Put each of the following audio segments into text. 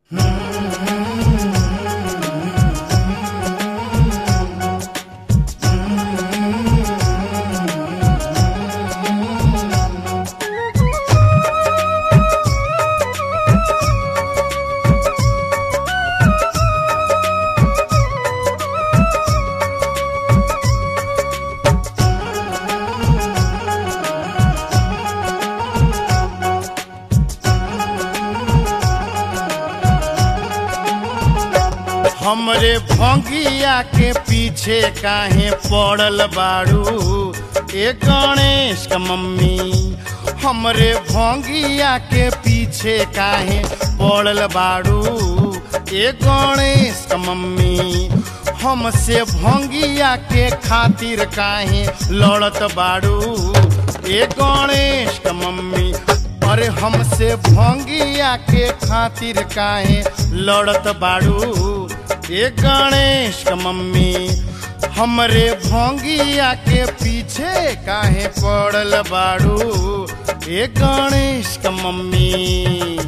हमरे भंगिया के पीछे काहे पड़ल बाड़ू ए गणेश का मम्मी। हमरे भंगिया के पीछे काहे पड़ल बाड़ू ए गणेश का मम्मी। हमसे भंगिया के खातिर काहे लड़त बाड़ू ए गणेश का मम्मी। अरे हमसे भंगिया के खातिर काहे लड़त बाड़ू ए गणेश का मम्मी। हमरे भंगिया के पीछे काहे पड़ल बाड़ू ए गणेश का मम्मी।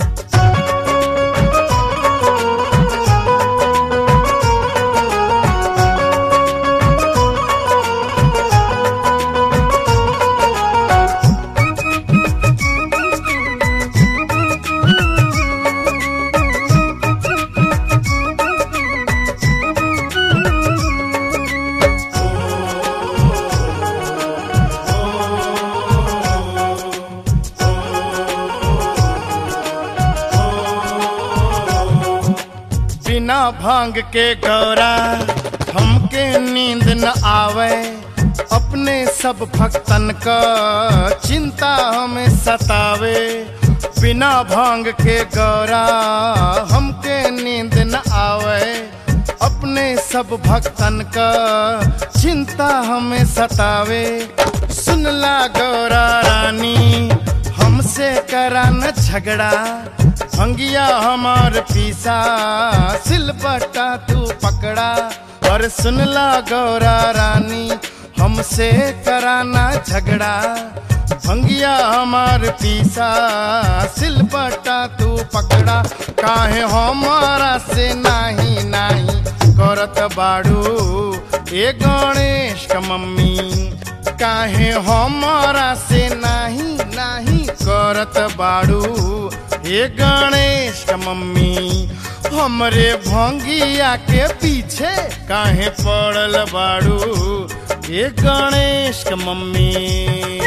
बिना भांग के गौरा हमके नींद न आवे। अपने सब भक्तन का चिंता हमें सतावे। बिना भांग के गौरा हमके नींद न आवे। अपने सब भक्तन का चिंता हमें सतावे। सुनला गौरा रानी हमसे करा न झगड़ा। भंगिया हमार पीसा सिलबट्टा तू पकड़ा। और सुनला गौरा रानी हमसे कराना झगड़ा। भंगिया हमार पीसा सिलबट्टा तू पकड़ा। काहे हमारा से नाही नाही करत बाड़ू ए गणेश का मम्मी। काहे हमारा से नाही नाही करत बाड़ू ए गणेश का मम्मी। हमरे भंगिया के पीछे काहे पड़ल बाड़ू ए गणेश का मम्मी।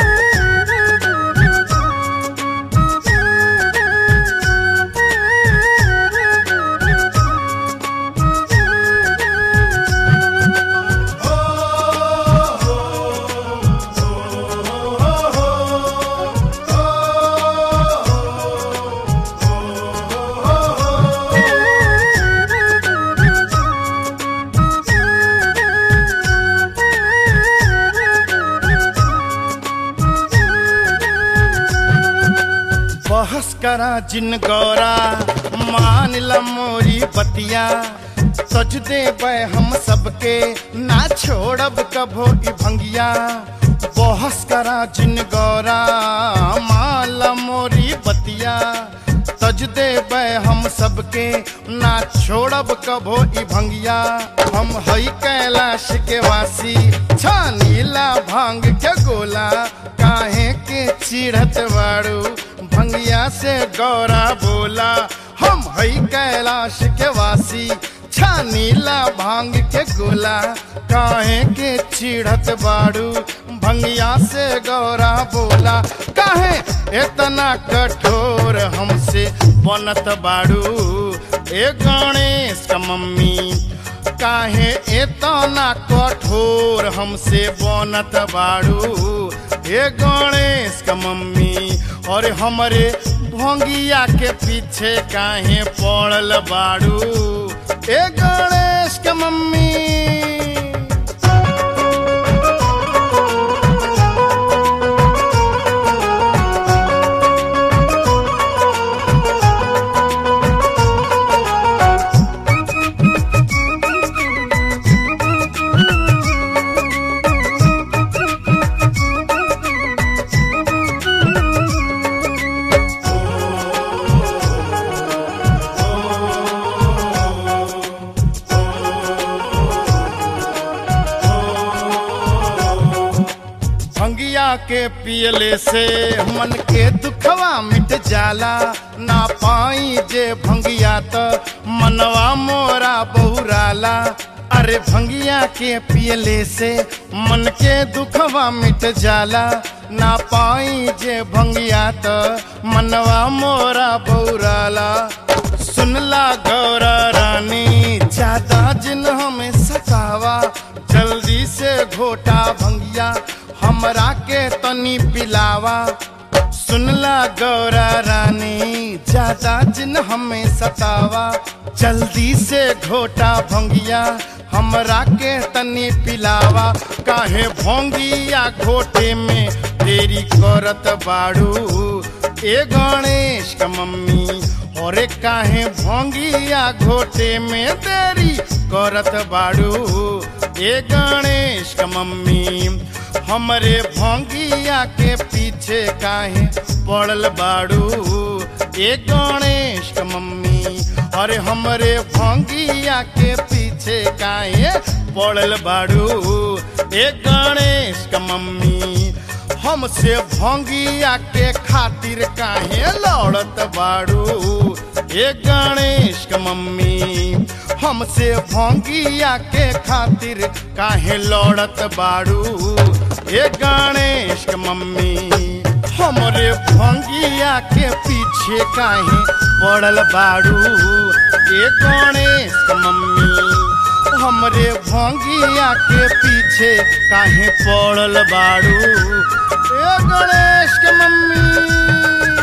बहस करा जिन गौरा मान ला मोरी बतिया। सज दे हम सबके ना छोड़ब कभो ई भंगिया। बहस करा जिन गौरा मान ला मोरी बतिया। सज दे हम सबके ना छोड़ब कभो ई भंगिया। हम हई कैलाश के वासी छानीला भांग के गोला। काहे के चिढ़त बाड़ू भंगिया से गौरा बोला। हम हई कैलाश के वासी छानीला भांग के गोला। काहे के चिढ़त बाड़ू भंगिया से गौरा बोला। काहे इतना कठोर हमसे बनत बाड़ू ए गणेश का मम्मी। काहे इतना कठोर हमसे बनत बाड़ू ए गणेश का मम्मी। और हमरे भंगिया के पीछे काहे पड़ल बाड़ू ए गणेश का मम्मी। के पियले से मन के दुखवा मिट जाला, ना पाई जे भंगिया तो मनवा मोरा बहुराला। अरे भंगिया के पियले से मन के दुखवा मिट जाला, ना पाई जे भंगिया तो मनवा मोरा बहुराला। सुनला गौरा रानी ज्यादा जिन हमें सतावा, जल्दी से घोटा भंगिया हमरा के तनी पिलावा। सुनला गौरा रानी ज्यादा जिन हमें सतावा, जल्दी से घोटा भंगिया हमरा के तनी पिलावा। काहे भोंगिया घोटे में देरी करत बाड़ू ए गणेश का मम्मी, और काहे भोंगिया घोटे में देरी करत बाड़ू ए गणेश का मम्मी। हमरे भोंगिया के पीछे काहे पड़ल बाड़ू ए गणेश का मम्मी, अरे हमरे भोंगिया के पीछे काहे पड़ल बाड़ू ए गणेश का मम्मी। हमसे भोंगिया के खातिर काहे लड़त बाड़ू ए गणेश का मम्मी। हमसे भोंगिया के खातिर काहे लड़त बाड़ू ए गणेश का मम्मी। हमरे भोंगिया के पीछे काहे पड़ल बाड़ू ए गणेश का मम्मी। हमरे भोंगिया के पीछे काहे पड़ल बाड़ू ए गणेश के मम्मी।